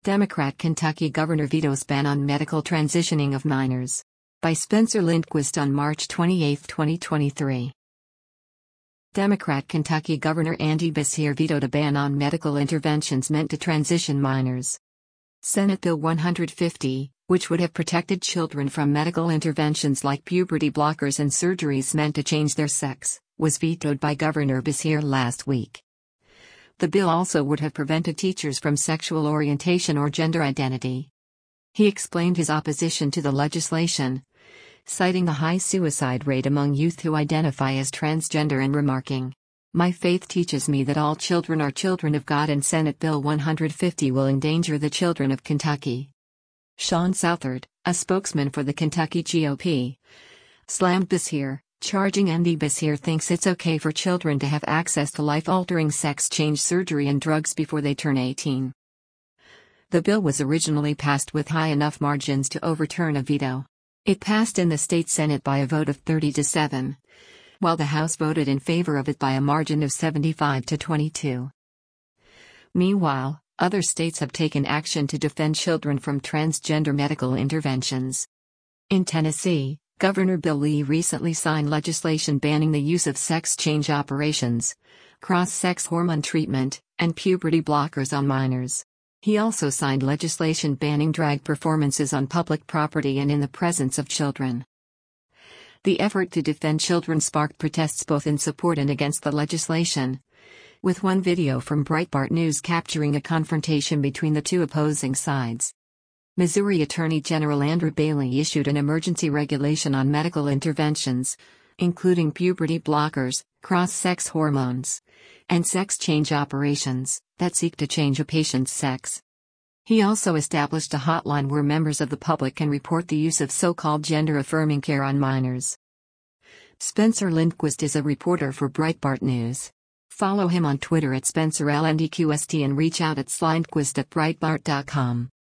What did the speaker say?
Democrat Kentucky governor vetoes ban on medical transitioning of minors. By Spencer Lindquist on March 28, 2023. Democrat Kentucky Governor Andy Beshear vetoed a ban on medical interventions meant to transition minors. Senate Bill 150, which would have protected children from medical interventions like puberty blockers and surgeries meant to change their sex, was vetoed by Governor Beshear last week. The bill also would have prevented teachers from sexual orientation or gender identity. He explained his opposition to the legislation, citing the high suicide rate among youth who identify as transgender and remarking, "My faith teaches me that all children are children of God, and Senate Bill 150 will endanger the children of Kentucky." Sean Southard, a spokesman for the Kentucky GOP, slammed Beshear, charging Andy Beshear thinks it's okay for children to have access to life-altering sex change surgery and drugs before they turn 18. The bill was originally passed with high enough margins to overturn a veto. It passed in the state Senate by a vote of 30-7, while the House voted in favor of it by a margin of 75-22. Meanwhile, other states have taken action to defend children from transgender medical interventions. In Tennessee, Governor Bill Lee recently signed legislation banning the use of sex change operations, cross-sex hormone treatment, and puberty blockers on minors. He also signed legislation banning drag performances on public property and in the presence of children. The effort to defend children sparked protests both in support and against the legislation, with one video from Breitbart News capturing a confrontation between the two opposing sides. Missouri Attorney General Andrew Bailey issued an emergency regulation on medical interventions, including puberty blockers, cross-sex hormones, and sex change operations that seek to change a patient's sex. He also established a hotline where members of the public can report the use of so-called gender-affirming care on minors. Spencer Lindquist is a reporter for Breitbart News. Follow him on Twitter at SpencerLNDQST and reach out at slindquist@breitbart.com.